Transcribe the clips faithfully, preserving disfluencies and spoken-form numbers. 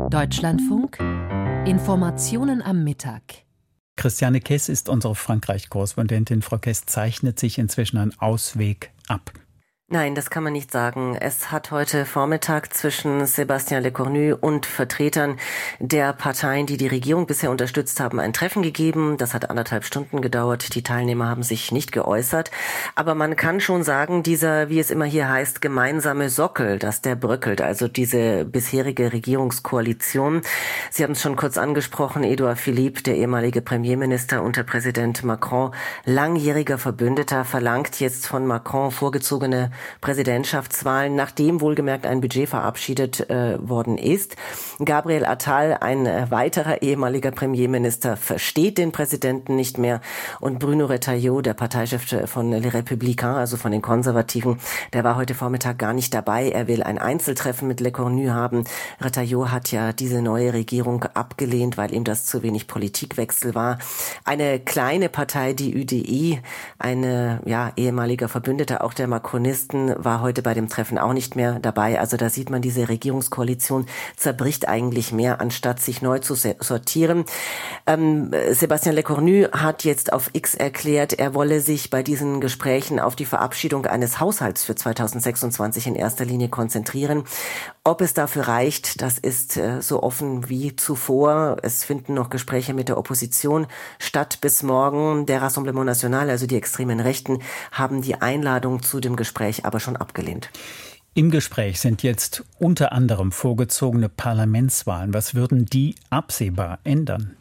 Deutschlandfunk, Informationen am Mittag. Christiane Kess ist unsere Frankreich-Korrespondentin. Frau Kess, zeichnet sich inzwischen ein Ausweg ab? Nein, das kann man nicht sagen. Es hat heute Vormittag zwischen Sébastien Lecornu und Vertretern der Parteien, die die Regierung bisher unterstützt haben, ein Treffen gegeben. Das hat anderthalb Stunden gedauert. Die Teilnehmer haben sich nicht geäußert. Aber man kann schon sagen, dieser, wie es immer hier heißt, gemeinsame Sockel, dass der bröckelt. Also diese bisherige Regierungskoalition. Sie haben es schon kurz angesprochen. Edouard Philippe, der ehemalige Premierminister unter Präsident Macron, langjähriger Verbündeter, verlangt jetzt von Macron vorgezogene Präsidentschaftswahlen, nachdem wohlgemerkt ein Budget verabschiedet äh, worden ist. Gabriel Attal, ein äh, weiterer ehemaliger Premierminister, versteht den Präsidenten nicht mehr. Und Bruno Retailleau, der Parteichef von Les Républicains, also von den Konservativen, der war heute Vormittag gar nicht dabei. Er will ein Einzeltreffen mit Lecornu haben. Retailleau hat ja diese neue Regierung abgelehnt, weil ihm das zu wenig Politikwechsel war. Eine kleine Partei, die Ü D I, eine ja ehemaliger Verbündeter, auch der Macronisten, war heute bei dem Treffen auch nicht mehr dabei. Also da sieht man, diese Regierungskoalition zerbricht eigentlich mehr, anstatt sich neu zu sortieren. Ähm, Sébastien Lecornu hat jetzt auf X erklärt, er wolle sich bei diesen Gesprächen auf die Verabschiedung eines Haushalts für zweitausendsechsundzwanzig in erster Linie konzentrieren. Ob es dafür reicht, das ist äh, so offen wie zuvor. Es finden noch Gespräche mit der Opposition statt bis morgen. Der Rassemblement National, also die extremen Rechten, haben die Einladung zu dem Gespräch aber schon abgelehnt. Im Gespräch sind jetzt unter anderem vorgezogene Parlamentswahlen. Was würden die absehbar ändern?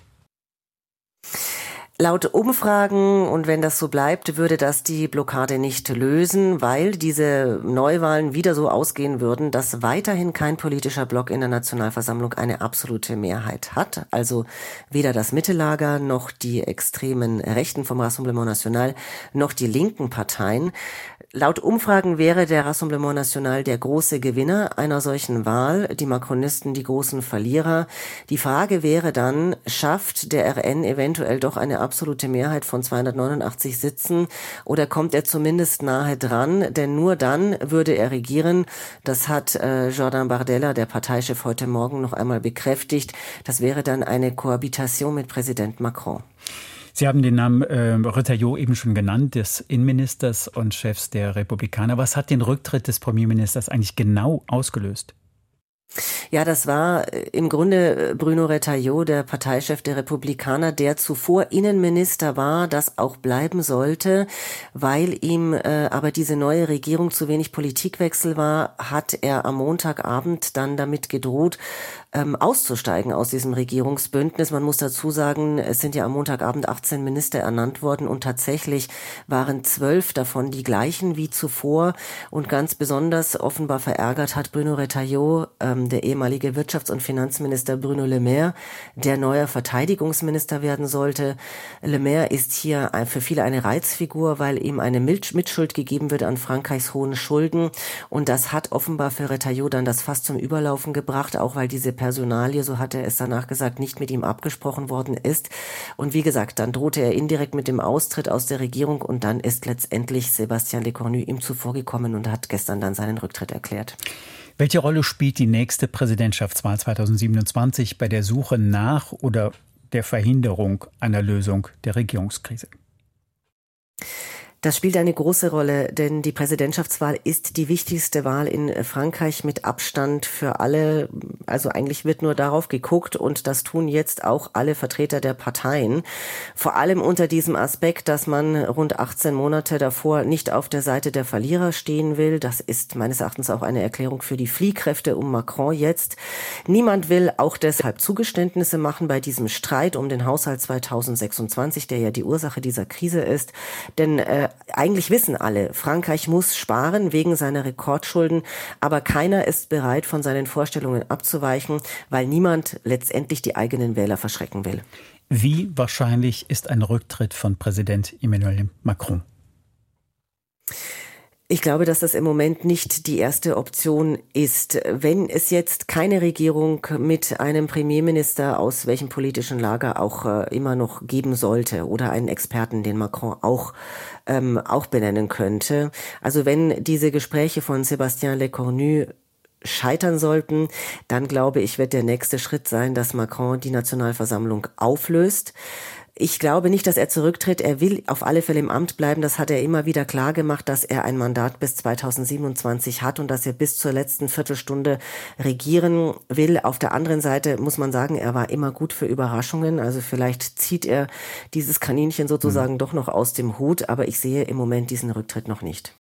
Laut Umfragen, und wenn das so bleibt, würde das die Blockade nicht lösen, weil diese Neuwahlen wieder so ausgehen würden, dass weiterhin kein politischer Block in der Nationalversammlung eine absolute Mehrheit hat. Also weder das Mittellager noch die extremen Rechten vom Rassemblement National noch die linken Parteien. Laut Umfragen wäre der Rassemblement National der große Gewinner einer solchen Wahl, die Macronisten die großen Verlierer. Die Frage wäre dann, schafft der R N eventuell doch eine absolute Mehrheit von zweihundertneunundachtzig Sitzen oder kommt er zumindest nahe dran? Denn nur dann würde er regieren. Das hat äh, Jordan Bardella, der Parteichef, heute Morgen noch einmal bekräftigt. Das wäre dann eine Kohabitation mit Präsident Macron. Sie haben den Namen äh, Retailleau eben schon genannt, des Innenministers und Chefs der Republikaner. Was hat den Rücktritt des Premierministers eigentlich genau ausgelöst? Ja, das war im Grunde Bruno Retailleau, der Parteichef der Republikaner, der zuvor Innenminister war, das auch bleiben sollte, weil ihm äh, aber diese neue Regierung zu wenig Politikwechsel war, hat er am Montagabend dann damit gedroht, ähm, auszusteigen aus diesem Regierungsbündnis. Man muss dazu sagen, es sind ja am Montagabend achtzehn Minister ernannt worden und tatsächlich waren zwölf davon die gleichen wie zuvor. Und ganz besonders offenbar verärgert hat Bruno Retailleau ähm, der ehemalige Wirtschafts- und Finanzminister Bruno Le Maire, der neuer Verteidigungsminister werden sollte. Le Maire ist hier für viele eine Reizfigur, weil ihm eine Mitschuld gegeben wird an Frankreichs hohen Schulden. Und das hat offenbar für Retailleau dann das Fass zum Überlaufen gebracht, auch weil diese Personalie, so hat er es danach gesagt, nicht mit ihm abgesprochen worden ist. Und wie gesagt, dann drohte er indirekt mit dem Austritt aus der Regierung und dann ist letztendlich Sébastien Lecornu ihm zuvorgekommen und hat gestern dann seinen Rücktritt erklärt. Welche Rolle spielt die nächste Präsidentschaftswahl zweitausendsiebenundzwanzig bei der Suche nach oder der Verhinderung einer Lösung der Regierungskrise? Das spielt eine große Rolle, denn die Präsidentschaftswahl ist die wichtigste Wahl in Frankreich mit Abstand für alle. Also eigentlich wird nur darauf geguckt und das tun jetzt auch alle Vertreter der Parteien. Vor allem unter diesem Aspekt, dass man rund achtzehn Monate davor nicht auf der Seite der Verlierer stehen will. Das ist meines Erachtens auch eine Erklärung für die Fliehkräfte um Macron jetzt. Niemand will auch deshalb Zugeständnisse machen bei diesem Streit um den Haushalt zweitausendsechsundzwanzig, der ja die Ursache dieser Krise ist. Denn äh, eigentlich wissen alle, Frankreich muss sparen wegen seiner Rekordschulden, aber keiner ist bereit, von seinen Vorstellungen abzuweichen, weil niemand letztendlich die eigenen Wähler verschrecken will. Wie wahrscheinlich ist ein Rücktritt von Präsident Emmanuel Macron? Ich glaube, dass das im Moment nicht die erste Option ist. Wenn es jetzt keine Regierung mit einem Premierminister aus welchem politischen Lager auch äh, immer noch geben sollte oder einen Experten, den Macron auch ähm, auch benennen könnte. Also wenn diese Gespräche von Sébastien Lecornu scheitern sollten, dann glaube ich, wird der nächste Schritt sein, dass Macron die Nationalversammlung auflöst. Ich glaube nicht, dass er zurücktritt. Er will auf alle Fälle im Amt bleiben. Das hat er immer wieder klar gemacht, dass er ein Mandat bis zweitausendsiebenundzwanzig hat und dass er bis zur letzten Viertelstunde regieren will. Auf der anderen Seite muss man sagen, er war immer gut für Überraschungen. Also vielleicht zieht er dieses Kaninchen sozusagen mhm. doch noch aus dem Hut. Aber ich sehe im Moment diesen Rücktritt noch nicht.